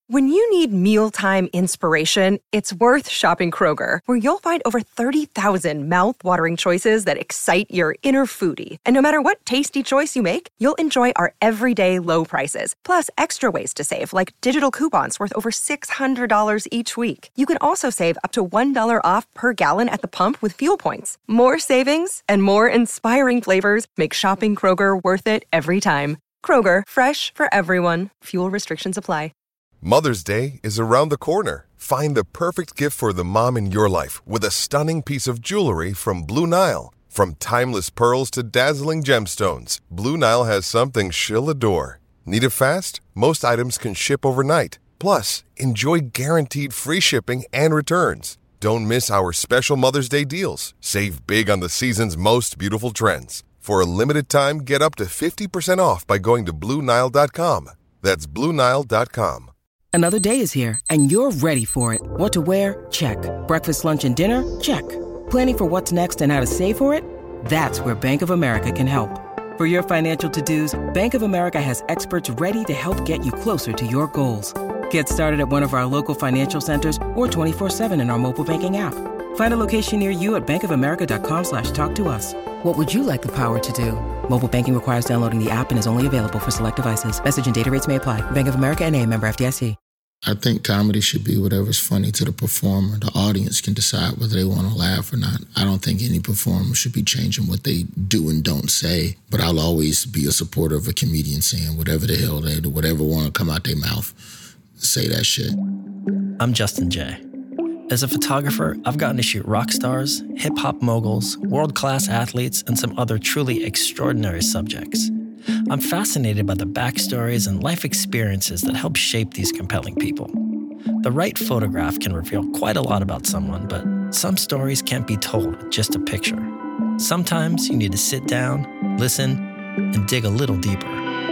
When you need mealtime inspiration, it's worth shopping Kroger, where you'll find over 30,000 mouth-watering choices that excite your inner foodie. And no matter what tasty choice you make, you'll enjoy our everyday low prices, plus extra ways to save, like digital coupons worth over $600 each week. You can also save up to $1 off per gallon at the pump with fuel points. More savings and more inspiring flavors make shopping Kroger worth it every time. Kroger, fresh for everyone. Fuel restrictions apply. Mother's Day is around the corner. Find the perfect gift for the mom in your life with a stunning piece of jewelry from Blue Nile. From timeless pearls to dazzling gemstones, Blue Nile has something she'll adore. Need it fast? Most items can ship overnight. Plus, enjoy guaranteed free shipping and returns. Don't miss our special Mother's Day deals. Save big on the season's most beautiful trends. For a limited time, get up to 50% off by going to BlueNile.com. That's BlueNile.com. Another day is here, and you're ready for it. What to wear? Check. Breakfast, lunch, and dinner? Check. Planning for what's next and how to save for it? That's where Bank of America can help. For your financial to-dos, Bank of America has experts ready to help get you closer to your goals. Get started at one of our local financial centers or 24/7 in our mobile banking app. Find a location near you at bankofamerica.com/talktous. What would you like the power to do? Mobile banking requires downloading the app and is only available for select devices. Message and data rates may apply. Bank of America N.A., member FDIC. I think comedy should be whatever's funny to the performer. The audience can decide whether they want to laugh or not. I don't think any performer should be changing what they do and don't say, but I'll always be a supporter of a comedian saying whatever the hell they do, whatever want to come out their mouth, say that shit. I'm Justin Jay. As a photographer, I've gotten to shoot rock stars, hip-hop moguls, world-class athletes, and some other truly extraordinary subjects. I'm fascinated by the backstories and life experiences that help shape these compelling people. The right photograph can reveal quite a lot about someone, but some stories can't be told with just a picture. Sometimes you need to sit down, listen, and dig a little deeper.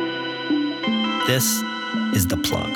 This is The Plug.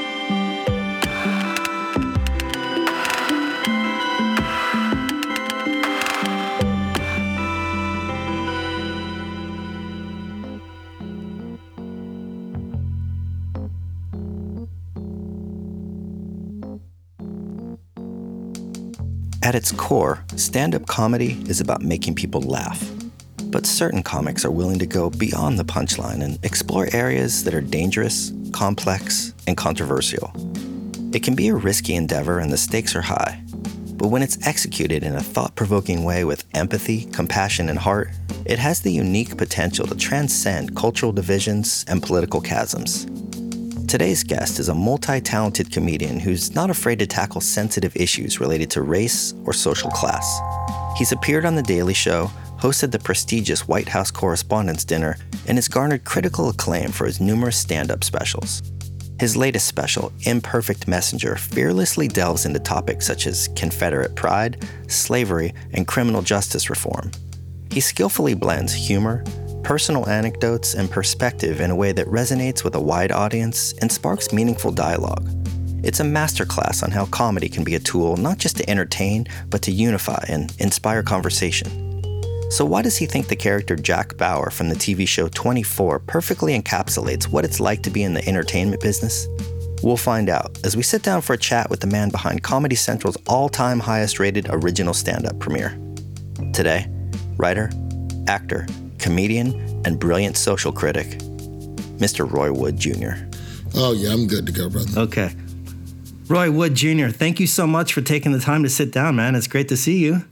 At its core, stand-up comedy is about making people laugh. But certain comics are willing to go beyond the punchline and explore areas that are dangerous, complex, and controversial. It can be a risky endeavor and the stakes are high. But when it's executed in a thought-provoking way with empathy, compassion, and heart, it has the unique potential to transcend cultural divisions and political chasms. Today's guest is a multi-talented comedian who's not afraid to tackle sensitive issues related to race or social class. He's appeared on The Daily Show, hosted the prestigious White House Correspondents' Dinner, and has garnered critical acclaim for his numerous stand-up specials. His latest special, Imperfect Messenger, fearlessly delves into topics such as Confederate pride, slavery, and criminal justice reform. He skillfully blends humor, personal anecdotes, and perspective in a way that resonates with a wide audience and sparks meaningful dialogue. It's a masterclass on how comedy can be a tool not just to entertain, but to unify and inspire conversation. So why does he think the character Jack Bauer from the TV show 24 perfectly encapsulates what it's like to be in the entertainment business? We'll find out as we sit down for a chat with the man behind Comedy Central's all-time highest-rated original stand-up premiere. Today, writer, actor, comedian, and brilliant social critic, Mr. Roy Wood Jr. Oh, yeah, I'm good to go, brother. Okay. Roy Wood Jr., thank you so much for taking the time to sit down, man. It's great to see you.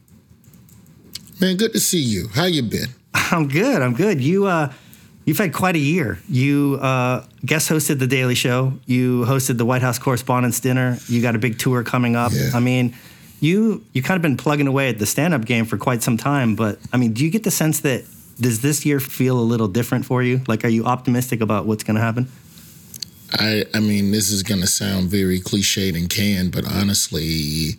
Man, good to see you. How you been? I'm good. You've had quite a year. You guest hosted The Daily Show. You hosted the White House Correspondents' Dinner. You got a big tour coming up. Yeah. I mean, you kind of been plugging away at the stand-up game for quite some time, but, I mean, do you get the sense that does this year feel a little different for you? Like, are you optimistic about what's going to happen? I mean, this is going to sound very cliched and canned, but honestly,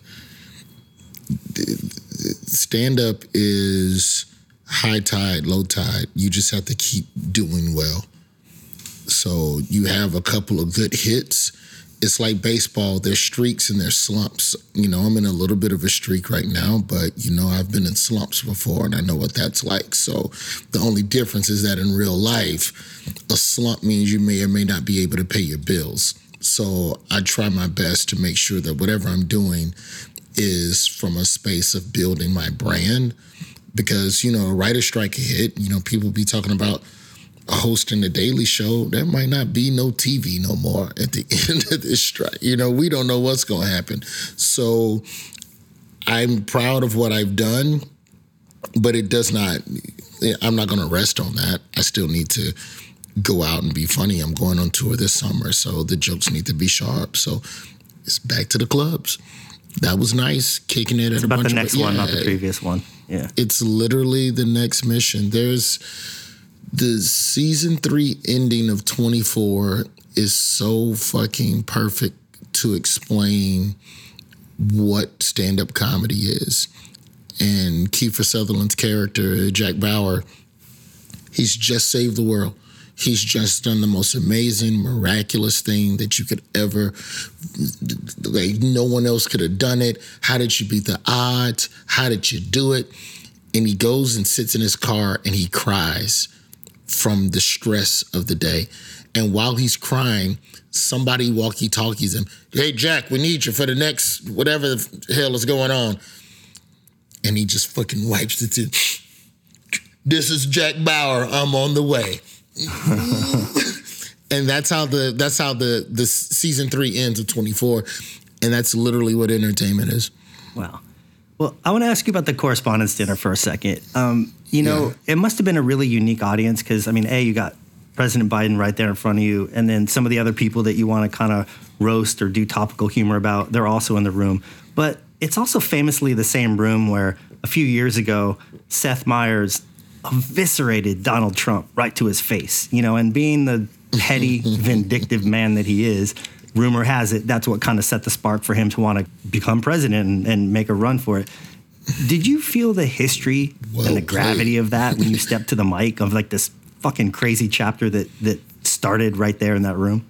stand-up is high tide, low tide. You just have to keep doing well. So you have a couple of good hits. It's like baseball. There's streaks and there's slumps. You know, I'm in a little bit of a streak right now, but, you know, I've been in slumps before and I know what that's like. So the only difference is that in real life, a slump means you may or may not be able to pay your bills. So I try my best to make sure that whatever I'm doing is from a space of building my brand. Because, a writer's strike hit, people be talking about hosting the Daily Show. There might not be no TV no more at the end of this strike. We don't know what's going to happen. So I'm proud of what I've done, but I'm not going to rest on that. I still need to go out and be funny. I'm going on tour this summer, so the jokes need to be sharp. So it's back to the clubs. That was nice, kicking it at a bunch of... It's about the next one, not the previous one. Yeah. It's literally the next mission. There's the season 3 ending of 24 is so fucking perfect to explain what stand-up comedy is. And Kiefer Sutherland's character, Jack Bauer, he's just saved the world. He's just done the most amazing, miraculous thing that you could ever, no one else could have done it. How did you beat the odds? How did you do it? And he goes and sits in his car and he cries from the stress of the day. And while he's crying, somebody walkie-talkies him. Hey, Jack, we need you for the next whatever the hell is going on. And he just fucking wipes it in. This is Jack Bauer. I'm on the way. And that's how the season 3 ends of 24. And that's literally what entertainment is. Wow. Well, I want to ask you about the Correspondents' Dinner for a second. It must have been a really unique audience because, you got President Biden right there in front of you, and then some of the other people that you want to kind of roast or do topical humor about, they're also in the room. But it's also famously the same room where a few years ago, Seth Meyers eviscerated Donald Trump right to his face, and being the petty, vindictive man that he is, rumor has it that's what kind of set the spark for him to want to become president and make a run for it. Did you feel the history and the gravity of that when you stepped to the mic of like this fucking crazy chapter that started right there in that room?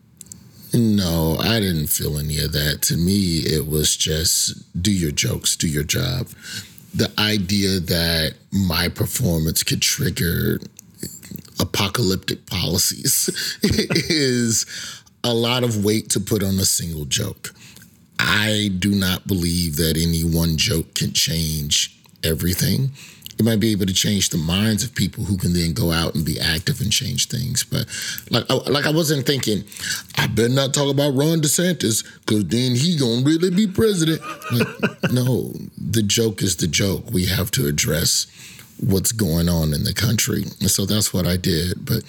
No, I didn't feel any of that. To me, it was just do your jokes, do your job. The idea that my performance could trigger apocalyptic policies is a lot of weight to put on a single joke. I do not believe that any one joke can change everything. It might be able to change the minds of people who can then go out and be active and change things. But I wasn't thinking, I better not talk about Ron DeSantis because then he gonna really be president. No, the joke is the joke. We have to address what's going on in the country. And so that's what I did. But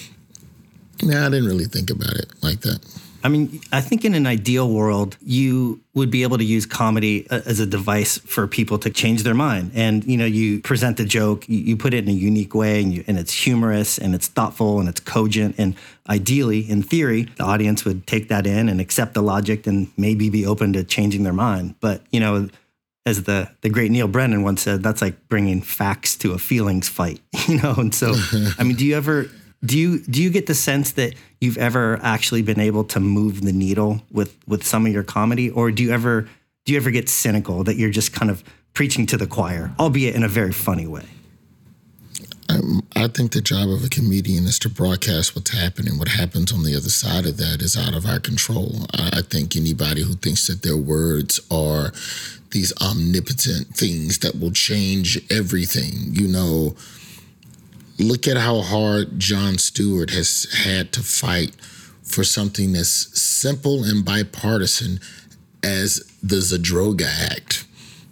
I didn't really think about it like that. I think in an ideal world, you would be able to use comedy as a device for people to change their mind. And, you present the joke, you put it in a unique way, and it's humorous, and it's thoughtful, and it's cogent. And ideally, in theory, the audience would take that in and accept the logic and maybe be open to changing their mind. But, as the great Neil Brennan once said, that's like bringing facts to a feelings fight, And so, do you get the sense that you've ever actually been able to move the needle with some of your comedy, or do you ever get cynical that you're just kind of preaching to the choir, albeit in a very funny way? I think the job of a comedian is to broadcast what's happening. What happens on the other side of that is out of our control. I think anybody who thinks that their words are these omnipotent things that will change everything, look at how hard Jon Stewart has had to fight for something as simple and bipartisan as the Zadroga Act.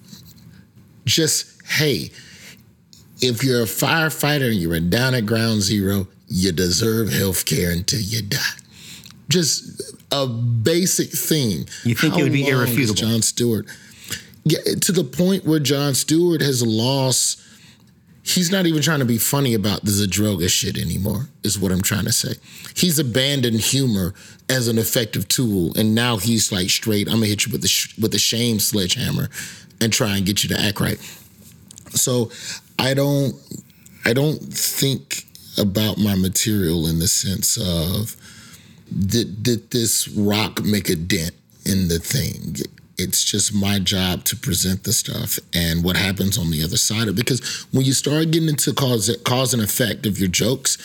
Just, hey, if you're a firefighter and you're down at ground zero, you deserve health care until you die. Just a basic thing. You think it would be irrefutable? Jon Stewart, to the point where Jon Stewart has lost. He's not even trying to be funny about the Zadroga shit anymore, is what I'm trying to say. He's abandoned humor as an effective tool, and now he's like straight, I'm going to hit you with the shame sledgehammer and try and get you to act right. So I don't think about my material in the sense of, did this rock make a dent in the thing? It's just my job to present the stuff and what happens on the other side of it. Because when you start getting into cause and effect of your jokes,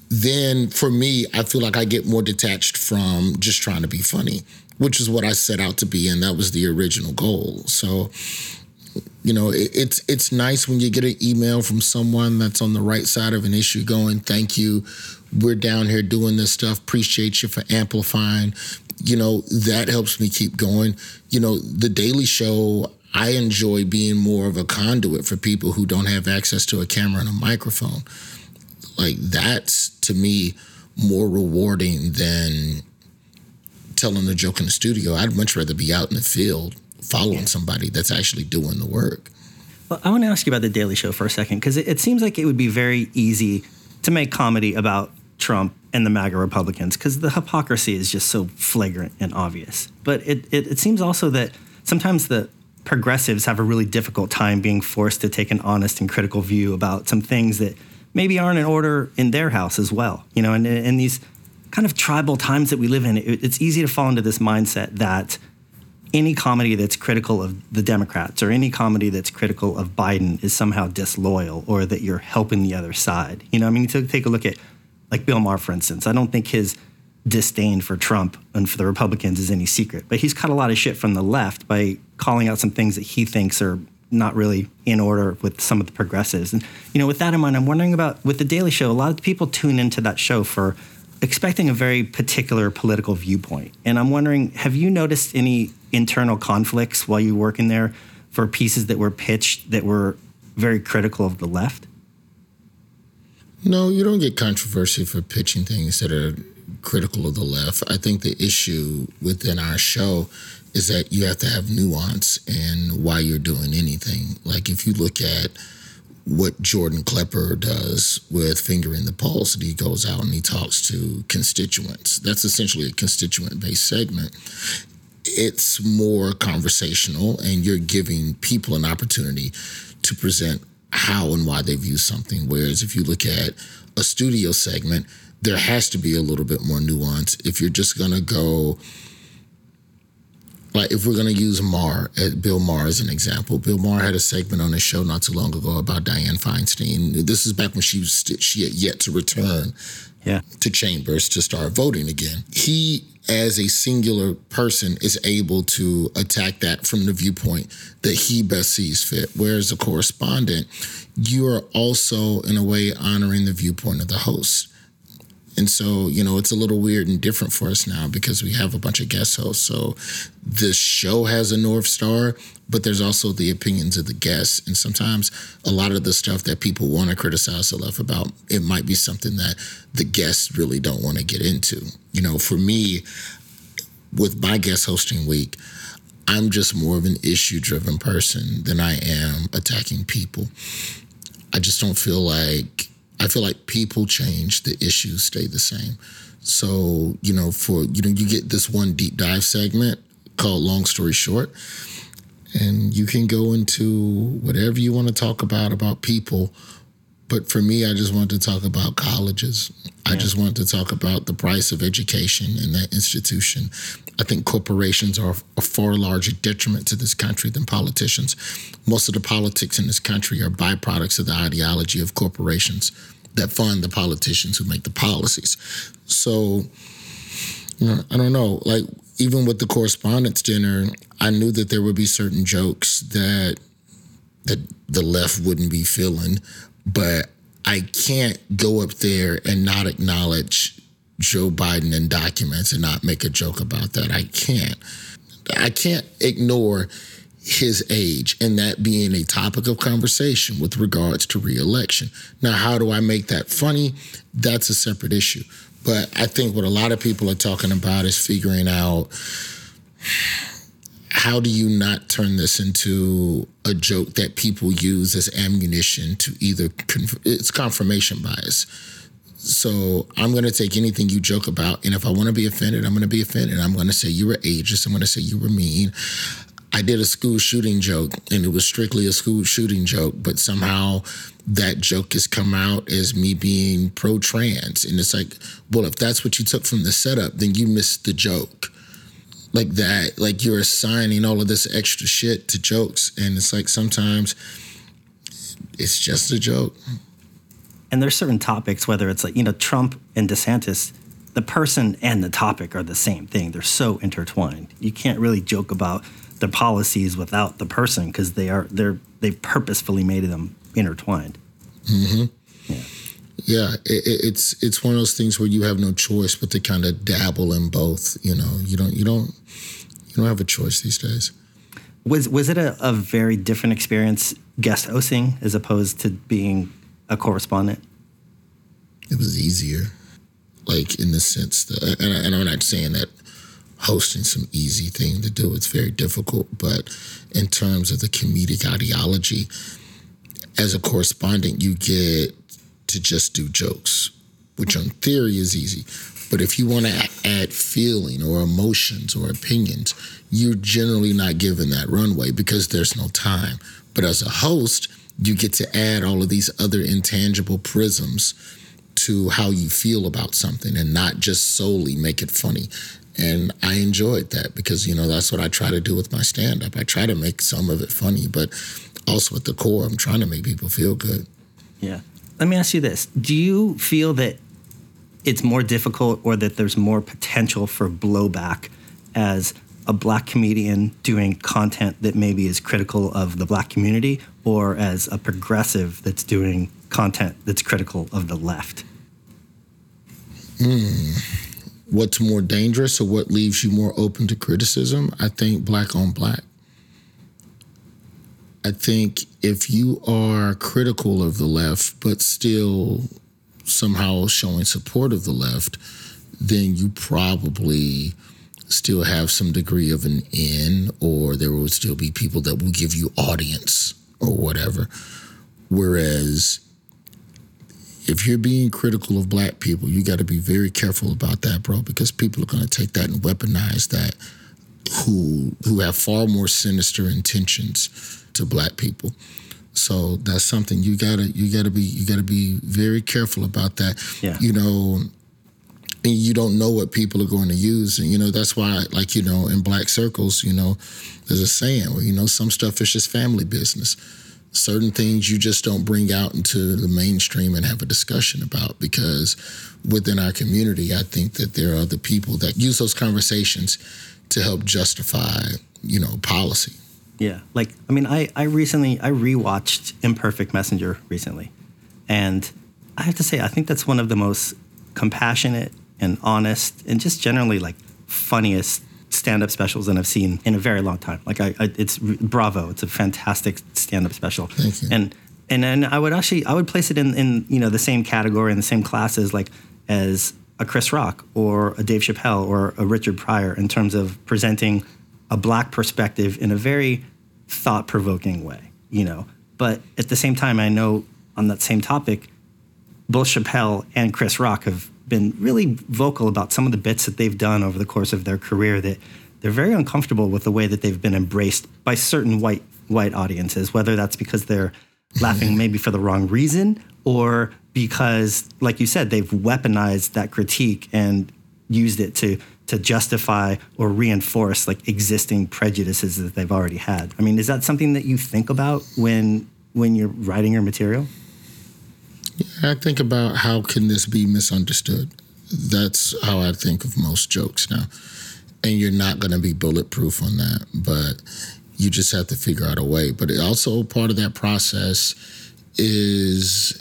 then for me, I feel like I get more detached from just trying to be funny, which is what I set out to be, and that was the original goal. So, you know, it's nice when you get an email from someone that's on the right side of an issue going, thank you, we're down here doing this stuff, appreciate you for amplifying. You know, that helps me keep going. You know, The Daily Show, I enjoy being more of a conduit for people who don't have access to a camera and a microphone. Like, that's, to me, more rewarding than telling a joke in the studio. I'd much rather be out in the field following somebody that's actually doing the work. Well, I want to ask you about The Daily Show for a second, because it seems like it would be very easy to make comedy about Trump and the MAGA Republicans, because the hypocrisy is just so flagrant and obvious. But it seems also that sometimes the progressives have a really difficult time being forced to take an honest and critical view about some things that maybe aren't in order in their house as well. You know, and in these kind of tribal times that we live in, it's easy to fall into this mindset that any comedy that's critical of the Democrats or any comedy that's critical of Biden is somehow disloyal, or that you're helping the other side. You know, I mean, to take a look at, like, Bill Maher, for instance. I don't think his disdain for Trump and for the Republicans is any secret, but he's caught a lot of shit from the left by calling out some things that he thinks are not really in order with some of the progressives. And, you know, with that in mind, I'm wondering about, with The Daily Show, a lot of people tune into that show for expecting a very particular political viewpoint. And I'm wondering, have you noticed any internal conflicts while you work in there for pieces that were pitched that were very critical of the left? No, you don't get controversy for pitching things that are critical of the left. I think the issue within our show is that you have to have nuance in why you're doing anything. Like, if you look at what Jordan Klepper does with Finger in the Pulse, and he goes out and he talks to constituents. That's essentially a constituent-based segment. It's more conversational, and you're giving people an opportunity to present how and why they view something. Whereas if you look at a studio segment, there has to be a little bit more nuance. If you're just going to go, like, if we're going to use Bill Maher as an example, Bill Maher had a segment on his show not too long ago about Dianne Feinstein. This is back when she had yet to return to Chambers to start voting again. He, as a singular person, is able to attack that from the viewpoint that he best sees fit. Whereas a correspondent, you are also, in a way, honoring the viewpoint of the host. And so, you know, it's a little weird and different for us now because we have a bunch of guest hosts. So the show has a North Star, but there's also the opinions of the guests. And sometimes a lot of the stuff that people want to criticize the left about, it might be something that the guests really don't want to get into. You know, for me, with my guest hosting week, I'm just more of an issue-driven person than I am attacking people. I just don't feel like, I feel like people change, the issues stay the same. So, you know, you get this one deep dive segment called Long Story Short, and you can go into whatever you want to talk about people. But for me, I just want to talk about colleges. I just want to talk about the price of education in that institution. I think corporations are a far larger detriment to this country than politicians. Most of the politics in this country are byproducts of the ideology of corporations that fund the politicians who make the policies. So, you know, I don't know. Like, even with the correspondence dinner, I knew that there would be certain jokes that the left wouldn't be feeling, but I can't go up there and not acknowledge Joe Biden in documents and not make a joke about that. I can't ignore his age and that being a topic of conversation with regards to re-election. Now, how do I make that funny? That's a separate issue. But I think what a lot of people are talking about is figuring out, how do you not turn this into a joke that people use as ammunition to either, it's confirmation bias. So I'm going to take anything you joke about, and if I want to be offended, I'm going to be offended. I'm going to say you were ageist. I'm going to say you were mean. I did a school shooting joke, and it was strictly a school shooting joke, but somehow that joke has come out as me being pro-trans. And it's like, well, if that's what you took from the setup, then you missed the joke. Like that, like you're assigning all of this extra shit to jokes. And it's like, sometimes it's just a joke. And there's certain topics, whether it's like, Trump and DeSantis, the person and the topic are the same thing. They're so intertwined. You can't really joke about their policies without the person because they've purposefully made them intertwined. Mm-hmm. Yeah, it's one of those things where you have no choice but to kind of dabble in both. You don't have a choice these days. Was it a very different experience guest hosting as opposed to being a correspondent? It was easier, like in the sense that, and I'm not saying that hosting's some easy thing to do. It's very difficult, but in terms of the comedic ideology, as a correspondent, you get to just do jokes, which on theory is easy. But if you want to add feeling or emotions or opinions, you're generally not given that runway because there's no time. But as a host, you get to add all of these other intangible prisms to how you feel about something and not just solely make it funny. And I enjoyed that because, that's what I try to do with my stand-up. I try to make some of it funny, but also at the core, I'm trying to make people feel good. Yeah. Let me ask you this. Do you feel that it's more difficult or that there's more potential for blowback as a Black comedian doing content that maybe is critical of the Black community or as a progressive that's doing content that's critical of the left? What's more dangerous or what leaves you more open to criticism? I think Black on Black. I think if you are critical of the left but still somehow showing support of the left, then you probably still have some degree of an in, or there will still be people that will give you audience or whatever. Whereas if you're being critical of Black people, you got to be very careful about that, bro, because people are going to take that and weaponize that who have far more sinister intentions to Black people. So that's something you gotta be very careful about that. Yeah. And you don't know what people are going to use. And, that's why, like, in Black circles, there's a saying where, some stuff is just family business. Certain things you just don't bring out into the mainstream and have a discussion about, because within our community, I think that there are other people that use those conversations to help justify, policy. Yeah. I rewatched Imperfect Messenger recently. And I have to say, I think that's one of the most compassionate and honest and just generally funniest stand-up specials that I've seen in a very long time. It's bravo. It's a fantastic stand-up special. Thank you. And then I would place it in the same category, in the same class as a Chris Rock or a Dave Chappelle or a Richard Pryor in terms of presenting a Black perspective in a very thought-provoking way, But at the same time, I know on that same topic, both Chappelle and Chris Rock have been really vocal about some of the bits that they've done over the course of their career that they're very uncomfortable with the way that they've been embraced by certain white audiences, whether that's because they're laughing maybe for the wrong reason or because, like you said, they've weaponized that critique and used it to justify or reinforce existing prejudices that they've already had. I mean, is that something that you think about when you're writing your material? Yeah, I think about how can this be misunderstood. That's how I think of most jokes now. And you're not going to be bulletproof on that, but you just have to figure out a way. But it also part of that process is,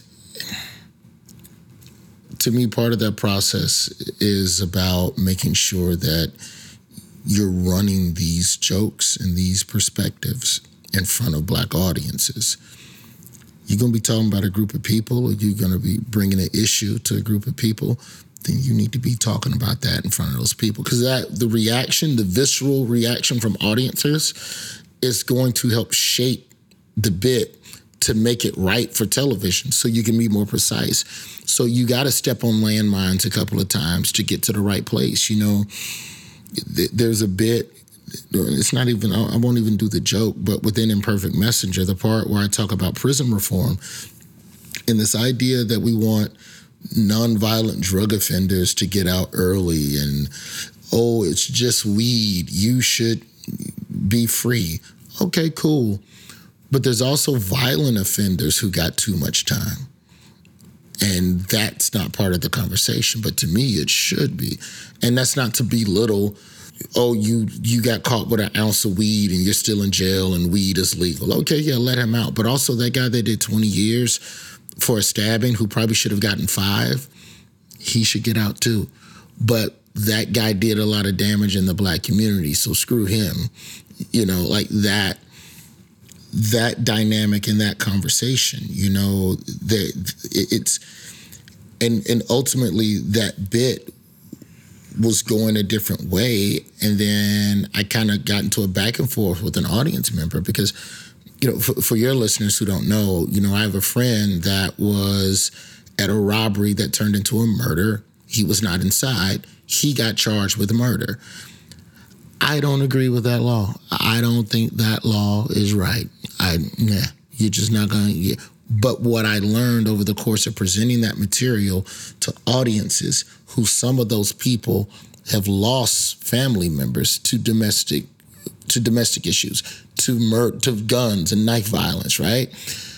to me, part of that process is about making sure that you're running these jokes and these perspectives in front of Black audiences. You're going to be talking about a group of people, or you're going to be bringing an issue to a group of people, then you need to be talking about that in front of those people. Because the visceral reaction from audiences is going to help shape the bit to make it right for television so you can be more precise. So you got to step on landmines a couple of times to get to the right place. There's a bit, it's not even, I won't even do the joke, but within Imperfect Messenger, the part where I talk about prison reform and this idea that we want nonviolent drug offenders to get out early and, it's just weed, you should be free. Okay, cool. But there's also violent offenders who got too much time. And that's not part of the conversation. But to me, it should be. And that's not to belittle, oh, you got caught with an ounce of weed and you're still in jail and weed is legal. Okay, yeah, let him out. But also that guy that did 20 years for a stabbing who probably should have gotten 5, he should get out too. But that guy did a lot of damage in the Black community, so screw him. You know, like that dynamic in that conversation, you know, it's and ultimately that bit was going a different way. And then I kind of got into a back and forth with an audience member because, you know, for your listeners who don't know, you know, I have a friend that was at a robbery that turned into a murder. He was not inside. He got charged with murder. I don't agree with that law. I don't think that law is right. You're just not going to get. But what I learned over the course of presenting that material to audiences who some of those people have lost family members to domestic issues, to guns and knife violence, right?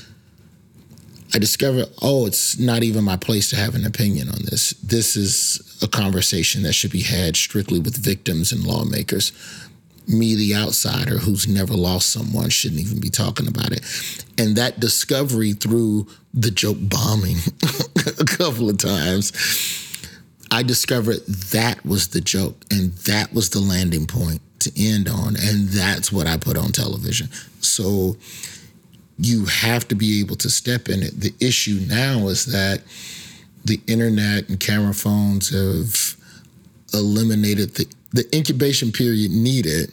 I discovered, it's not even my place to have an opinion on this. This is a conversation that should be had strictly with victims and lawmakers. Me, the outsider who's never lost someone, shouldn't even be talking about it. And that discovery through the joke bombing a couple of times, I discovered that was the joke and that was the landing point to end on. And that's what I put on television. So you have to be able to step in it. The issue now is that the internet and camera phones have eliminated the incubation period needed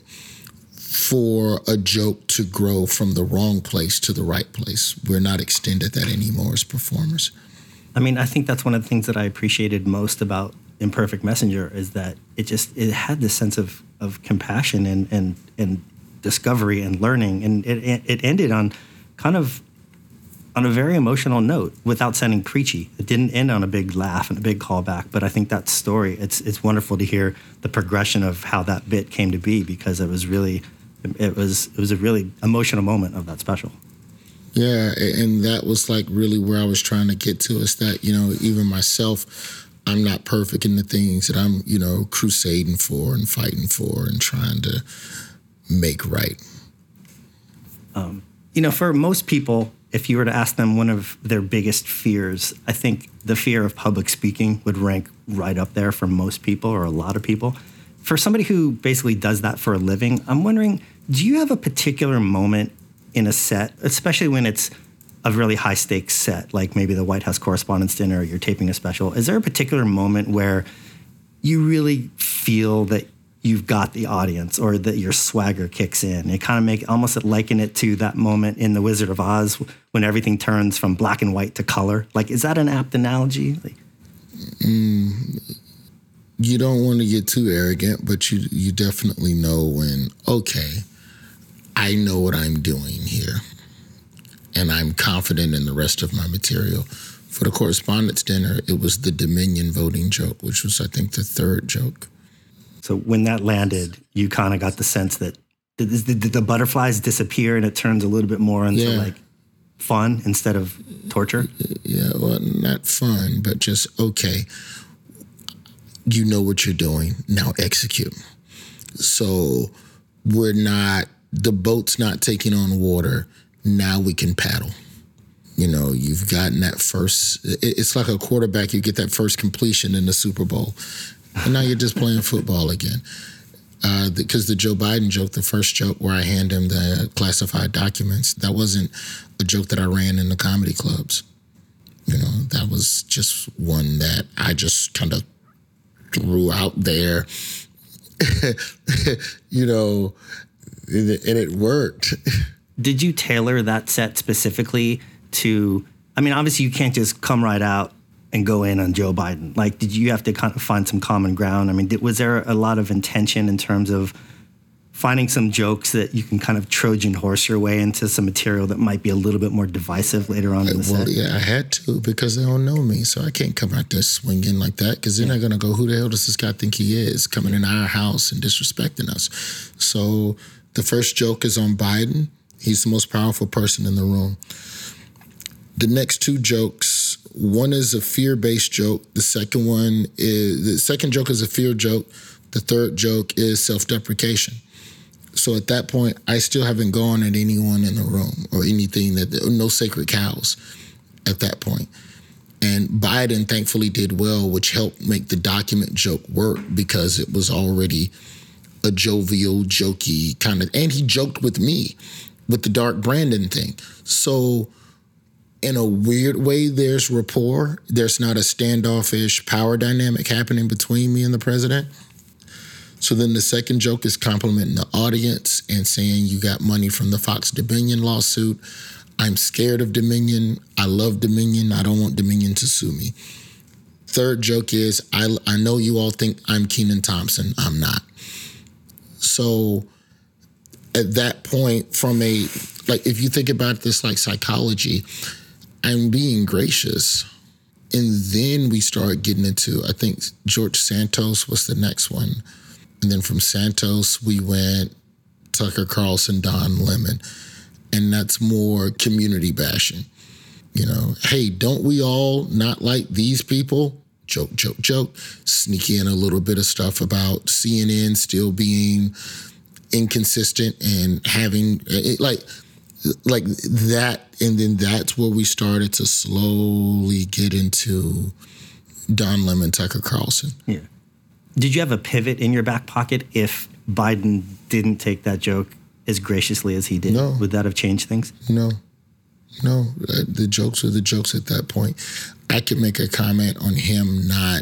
for a joke to grow from the wrong place to the right place. We're not extended that anymore as performers. I mean, I think that's one of the things that I appreciated most about Imperfect Messenger is that it had this sense of compassion and discovery and learning. And it ended on kind of on a very emotional note without sounding preachy. It didn't end on a big laugh and a big callback, but I think that story, it's wonderful to hear the progression of how that bit came to be because it was a really emotional moment of that special. Yeah, and that was like really where I was trying to get to is that, you know, even myself, I'm not perfect in the things that I'm, you know, crusading for and fighting for and trying to make right. You know, for most people, if you were to ask them one of their biggest fears, I think the fear of public speaking would rank right up there for most people or a lot of people. For somebody who basically does that for a living, I'm wondering, do you have a particular moment in a set, especially when it's a really high stakes set, like maybe the White House Correspondents' Dinner or you're taping a special, is there a particular moment where you really feel that you've got the audience or that your swagger kicks in? It kind of almost liken it to that moment in The Wizard of Oz when everything turns from black and white to color. Like, is that an apt analogy? You don't want to get too arrogant, but you definitely know when, okay, I know what I'm doing here. And I'm confident in the rest of my material. For the Correspondents' Dinner, it was the Dominion voting joke, which was, I think, the third joke. So when that landed, you kind of got the sense that did the butterflies disappear and it turns a little bit more into like fun instead of torture? Yeah, well, not fun, but just, okay, you know what you're doing, now execute. So the boat's not taking on water, now we can paddle. You know, you've gotten that first, it's like a quarterback, you get that first completion in the Super Bowl. And now you're just playing football again. Because the Joe Biden joke, the first joke where I hand him the classified documents, that wasn't a joke that I ran in the comedy clubs. You know, that was just one that I just kind of threw out there, you know, and it worked. Did you tailor that set specifically to, I mean, obviously you can't just come right out and go in on Joe Biden. Like, did you have to kind of find some common ground? I mean, was there a lot of intention in terms of finding some jokes that you can kind of Trojan horse your way into some material that might be a little bit more divisive later on in the set? Well, yeah, I had to because they don't know me, so I can't come out there swinging like that because they're not going to go, who the hell does this guy think he is, coming in our house and disrespecting us? So the first joke is on Biden. He's the most powerful person in the room. The next two jokes One is a fear-based joke. The second joke is a fear joke. The third joke is self-deprecation. So at that point, I still haven't gone at anyone in the room or anything, no sacred cows at that point. And Biden thankfully did well, which helped make the document joke work because it was already a jovial, jokey kind of, and he joked with me with the Dark Brandon thing. So in a weird way, there's rapport. There's not a standoffish power dynamic happening between me and the president. So then the second joke is complimenting the audience and saying you got money from the Fox Dominion lawsuit. I'm scared of Dominion. I love Dominion. I don't want Dominion to sue me. Third joke is I know you all think I'm Kenan Thompson. I'm not. So at that point, if you think about this like psychology, I'm being gracious. And then we start getting into, I think George Santos was the next one. And then from Santos, we went Tucker Carlson, Don Lemon. And that's more community bashing. You know, hey, don't we all not like these people? Joke, joke, joke. Sneak in a little bit of stuff about CNN still being inconsistent and having like that. And then that's where we started to slowly get into Don Lemon, Tucker Carlson. Yeah. Did you have a pivot in your back pocket if Biden didn't take that joke as graciously as he did? No. Would that have changed things? No. The jokes are the jokes at that point. I could make a comment on him not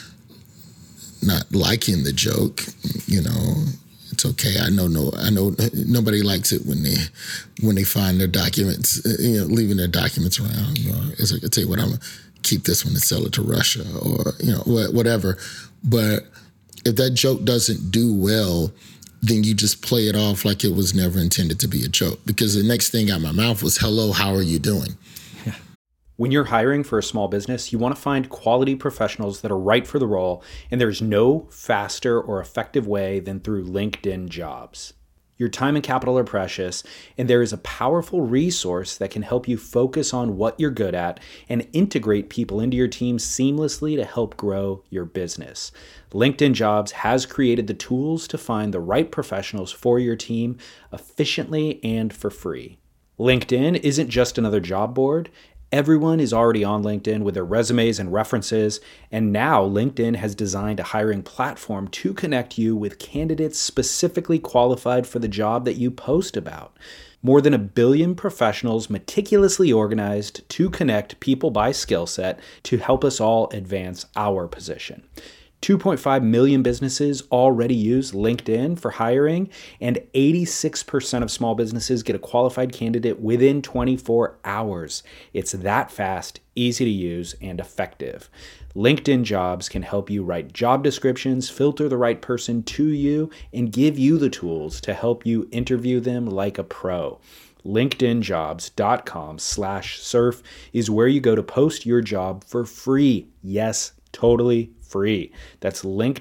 liking the joke. You know, it's okay. I know nobody likes it when they find their documents, leaving their documents around. It's like, I tell you what, I'm gonna keep this one and sell it to Russia or whatever. But if that joke doesn't do well, then you just play it off like it was never intended to be a joke. Because the next thing out of my mouth was, hello, how are you doing? Yeah. When you're hiring for a small business, you want to find quality professionals that are right for the role, and there's no faster or effective way than through LinkedIn Jobs. Your time and capital are precious, and there is a powerful resource that can help you focus on what you're good at and integrate people into your team seamlessly to help grow your business. LinkedIn Jobs has created the tools to find the right professionals for your team efficiently and for free. LinkedIn isn't just another job board. Everyone is already on LinkedIn with their resumes and references, and now LinkedIn has designed a hiring platform to connect you with candidates specifically qualified for the job that you post about. More than 1 billion professionals meticulously organized to connect people by skill set to help us all advance our position. 2.5 million businesses already use LinkedIn for hiring, and 86% of small businesses get a qualified candidate within 24 hours. It's that fast, easy to use, and effective. LinkedIn Jobs can help you write job descriptions, filter the right person to you, and give you the tools to help you interview them like a pro. LinkedInjobs.com/surf is where you go to post your job for free. Yes, totally free. That's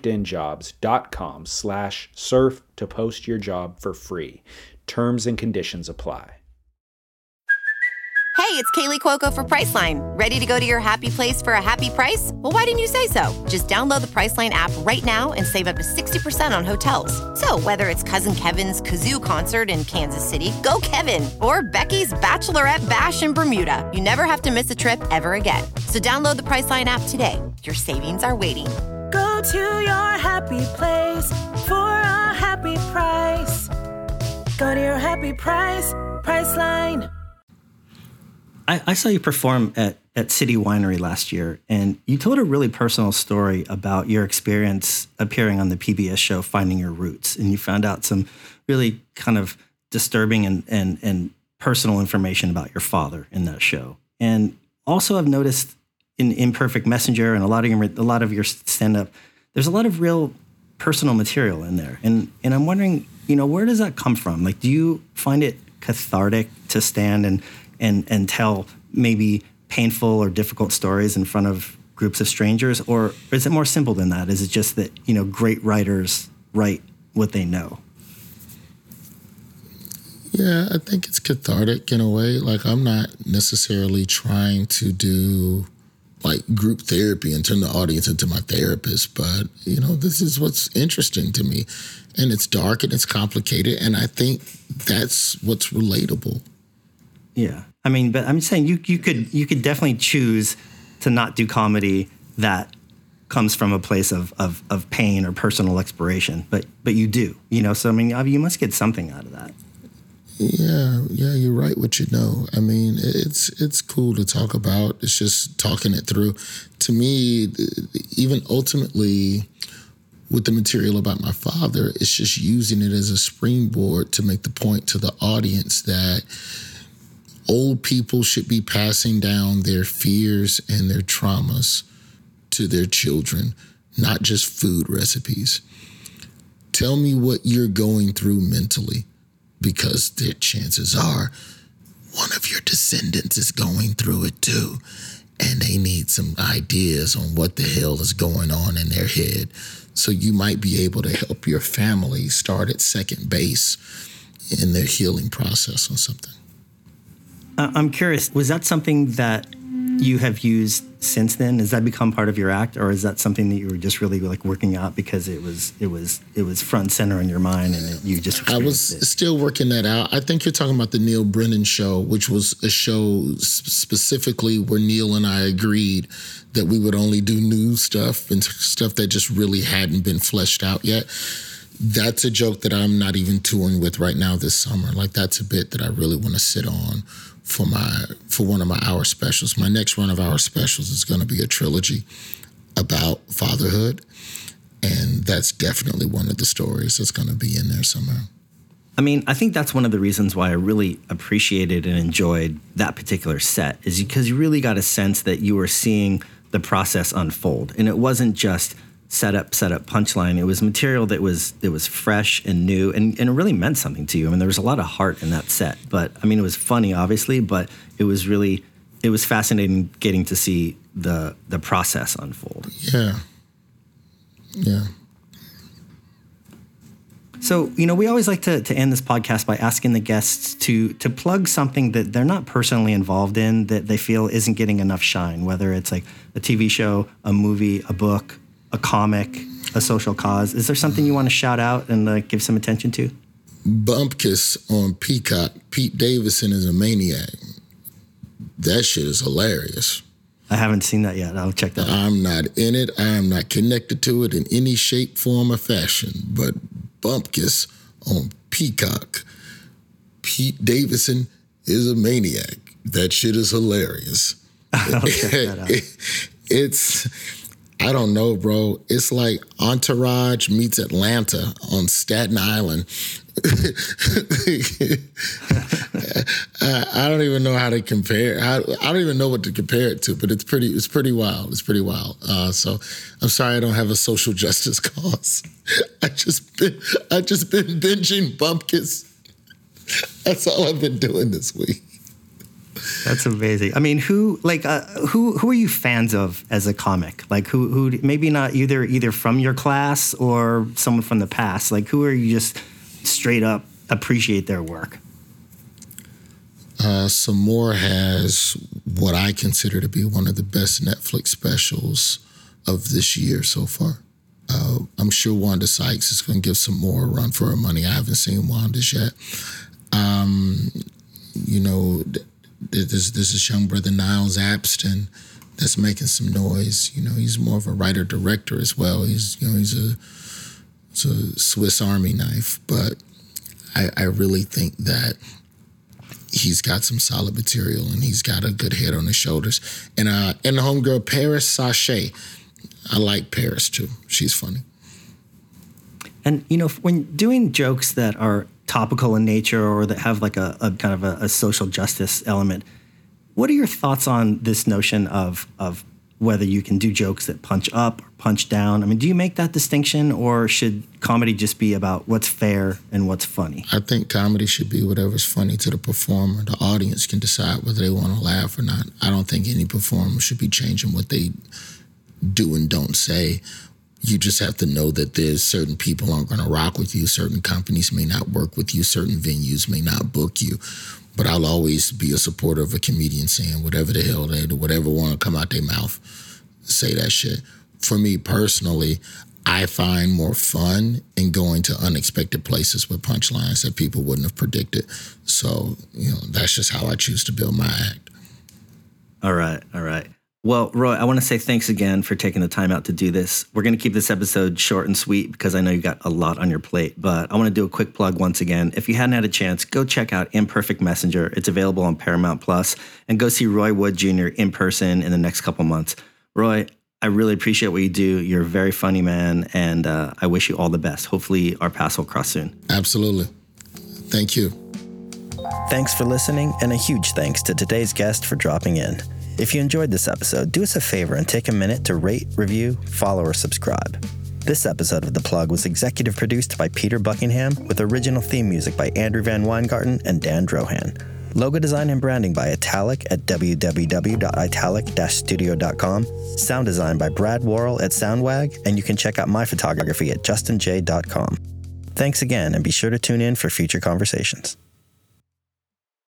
LinkedInjobs.com/surf to post your job for free. Terms and conditions apply. Hey, it's Kaylee Cuoco for Priceline. Ready to go to your happy place for a happy price? Well, why didn't you say so? Just download the Priceline app right now and save up to 60% on hotels. So whether it's Cousin Kevin's Kazoo Concert in Kansas City, go Kevin, or Becky's Bachelorette Bash in Bermuda, you never have to miss a trip ever again. So download the Priceline app today. Your savings are waiting. Go to your happy place for a happy price. Go to your happy price, Priceline. I saw you perform at City Winery last year, and you told a really personal story about your experience appearing on the PBS show Finding Your Roots, and you found out some really kind of disturbing and personal information about your father in that show. And also I've noticed in Imperfect Messenger and a lot of your stand-up, there's a lot of real personal material in there. And I'm wondering, where does that come from? Like, do you find it cathartic to stand and tell maybe painful or difficult stories in front of groups of strangers? Or is it more simple than that? Is it just that, great writers write what they know? Yeah, I think it's cathartic in a way. Like, I'm not necessarily trying to do like group therapy and turn the audience into my therapist. But, you know, this is what's interesting to me. And it's dark and it's complicated. And I think that's what's relatable. Yeah. I mean, but I'm saying you could definitely choose to not do comedy that comes from a place of pain or personal exploration, but you do, you know, so I mean, you must get something out of that. Yeah, you're right what you know. I mean, it's cool to talk about. It's just talking it through. To me, even ultimately with the material about my father, it's just using it as a springboard to make the point to the audience that old people should be passing down their fears and their traumas to their children, not just food recipes. Tell me what you're going through mentally, because the chances are one of your descendants is going through it too, and they need some ideas on what the hell is going on in their head. So you might be able to help your family start at second base in their healing process on something. I'm curious, was that something that you have used since then? Has that become part of your act, or is that something that you were just really like working out because it was front and center in your mind and you just I was still working that out. I think you're talking about the Neil Brennan show, which was a show specifically where Neil and I agreed that we would only do new stuff and stuff that just really hadn't been fleshed out yet. That's a joke that I'm not even touring with right now this summer. Like, that's a bit that I really want to sit on for one of my hour specials. My next run of hour specials is going to be a trilogy about fatherhood, and that's definitely one of the stories that's going to be in there somewhere. I mean, I think that's one of the reasons why I really appreciated and enjoyed that particular set, is because you really got a sense that you were seeing the process unfold, and it wasn't just set up, punchline. It was material that was fresh and new, and it really meant something to you. I mean, there was a lot of heart in that set. But I mean, it was funny, obviously, but it was fascinating getting to see the process unfold. Yeah. So, you know, we always like to end this podcast by asking the guests to plug something that they're not personally involved in, that they feel isn't getting enough shine, whether it's like a TV show, a movie, a book, a comic, a social cause. Is there something you want to shout out and give some attention to? Bumpkiss on Peacock. Pete Davidson is a maniac. That shit is hilarious. I haven't seen that yet. I'll check that out. I'm not in it. I am not connected to it in any shape, form, or fashion. But Bumpkiss on Peacock. Pete Davidson is a maniac. That shit is hilarious. I'll check that out. It's... I don't know, bro. It's like Entourage meets Atlanta on Staten Island. I don't even know how to compare. I don't even know what to compare it to, but it's pretty wild. It's pretty wild. So I'm sorry I don't have a social justice cause. I just been binging Bumpkiss. That's all I've been doing this week. That's amazing. I mean, who are you fans of as a comic? Like who maybe not either from your class or someone from the past. Like, who are you just straight up appreciate their work? Samore has what I consider to be one of the best Netflix specials of this year so far. I'm sure Wanda Sykes is going to give Samore a run for her money. I haven't seen Wanda's yet. You know, there's this young brother, Niles Abston, that's making some noise. You know, he's more of a writer-director as well. He's a Swiss Army knife, but I really think that he's got some solid material and he's got a good head on his shoulders. And the homegirl, Paris Sachet, I like Paris too. She's funny. And, you know, when doing jokes that are topical in nature or that have like a kind of a social justice element, what are your thoughts on this notion of whether you can do jokes that punch up or punch down? I mean, do you make that distinction, or should comedy just be about what's fair and what's funny? I think comedy should be whatever's funny to the performer. The audience can decide whether they want to laugh or not. I don't think any performer should be changing what they do and don't say. You just have to know that there's certain people aren't going to rock with you. Certain companies may not work with you. Certain venues may not book you. But I'll always be a supporter of a comedian saying whatever the hell they do, whatever want to come out their mouth, say that shit. For me personally, I find more fun in going to unexpected places with punchlines that people wouldn't have predicted. So, that's just how I choose to build my act. All right. Well, Roy, I want to say thanks again for taking the time out to do this. We're going to keep this episode short and sweet because I know you got a lot on your plate, but I want to do a quick plug once again. If you hadn't had a chance, go check out Imperfect Messenger. It's available on Paramount Plus, and go see Roy Wood Jr. in person in the next couple months. Roy, I really appreciate what you do. You're a very funny man, and I wish you all the best. Hopefully our paths will cross soon. Absolutely. Thank you. Thanks for listening, and a huge thanks to today's guest for dropping in. If you enjoyed this episode, do us a favor and take a minute to rate, review, follow, or subscribe. This episode of The Plug was executive produced by Peter Buckingham with original theme music by Andrew Van Weingarten and Dan Drohan. Logo design and branding by Italic at www.italic-studio.com. Sound design by Brad Worrell at Soundwag, and you can check out my photography at justinj.com. Thanks again, and be sure to tune in for future conversations.